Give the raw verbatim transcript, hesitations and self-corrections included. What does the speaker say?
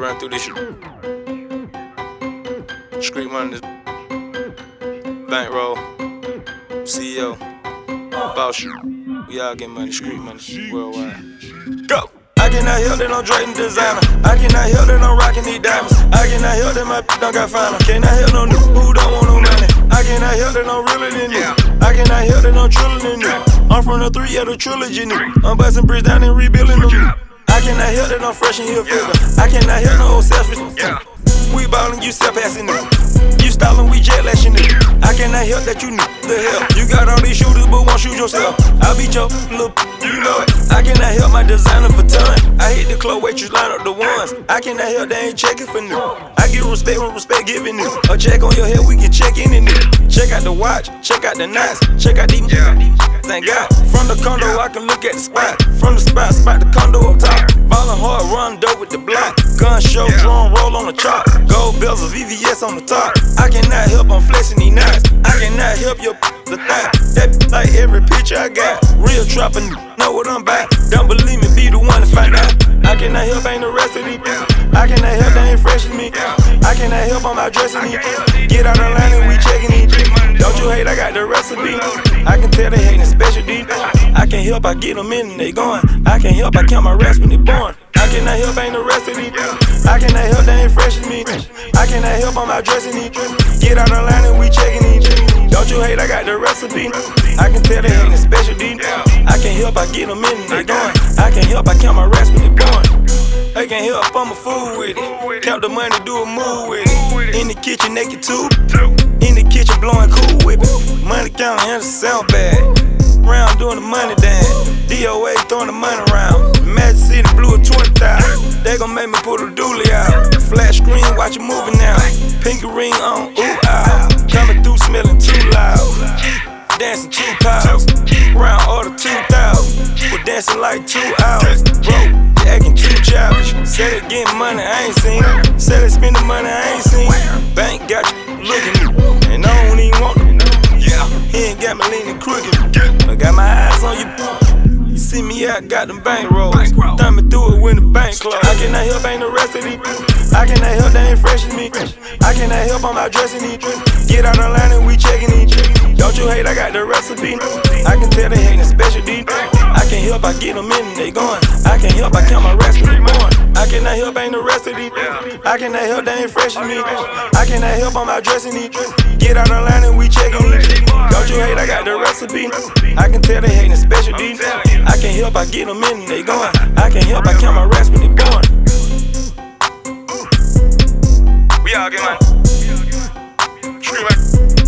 run through this shit. Street money, bankroll, C E O, boss shit. We all get money, street money, worldwide. Go! I cannot help that I'm trading designer. I cannot help that I'm rocking these diamonds. I cannot help that my b*** done got finer. Cannot help no nigga who don't want no money. I cannot help that I'm realer than you. I cannot help that I'm triller than you. I'm from the three of the trilogy new. I'm busting bricks down and rebuilding them. I cannot help that I'm fresh in here figure. I cannot help no old selfish. We ballin', you step passing it. You stylin', we jet lashing it. I cannot help that you need the hell. You got all these shooters, but won't shoot yourself. I beat your little, you know it. I cannot help my designer for ton. I hit the club waitress, line up the ones. I cannot help they ain't checking for new. I give respect when respect giving it. A check on your head, we can check in it. Check out the watch, check out the nights, check out these. Thank God. From the condo, I can look at the spot. From the spot, spot the condo up top. Ballin' hard, run dope with the block. Gun show, drum roll on the chop. Gold bells of V V S on the top. I cannot help, I'm flexing these knives. I cannot help your the thigh. That like every picture I got. Real trappin', know what I'm about. Don't believe me, be the one to find out. I cannot help, ain't the rest of these. I cannot help, they ain't fresh as me. I cannot help, I'm out dressing these. Get out of line and we checking these. Don't you hate, I got the recipe. I can tell they hating specialty. I can help, I get them in and they going. I can help, I count my raps when they born. I cannot help, ain't the rest of these. I cannot help, they ain't fresh as me. I cannot help, I'm out dressing these. Get out of line and we checking these. Don't you hate, I got the recipe. I can tell they hating specialty. I can help, I get them in and they going. I can help, I count my raps when they born. I can help, I'm a fool with it. Count the money, do a move with it. In the kitchen, naked too. In the kitchen, blowing cool whip it. Money counting and the sound bad. Round doing the money dance. D O A throwing the money around. Magic City blew a twenty thousand. They gon' make me put a dually out. Flat screen, watch it moving now. Pinky ring on, ooh ah. Coming through smelling too loud. Dancing two piles. Round order two thousand. We're dancing like two hours. Bro, they acting too childish. Said they getting money, I ain't seen. Said they spending money, I ain't seen. Bank got you looking at me, and I don't even want it. Yeah, he ain't got me leaning crooked. I got my eyes on you. You see me out, got them bank rolls. Thumbing through it when the bank closed. I cannot help, ain't the rest of these. I cannot help, they ain't fresh as me. I cannot help, I'm out dressing these. Get out of line and we checking these. Don't you hate, I got the recipe. I can tell they hating specialty. I can help, I get them in and they going. I can help, I count my raps when they born. I cannot help, ain't the rest of these. I cannot help, they ain't fresh as me. I cannot help, I'm out dressing these. Get out of line and we checking these. Don't you hate, I got the recipe. I can tell they hating specialty. I can help, I get them in and they going. I can help, I count my raps when they born. We all get money. Street money.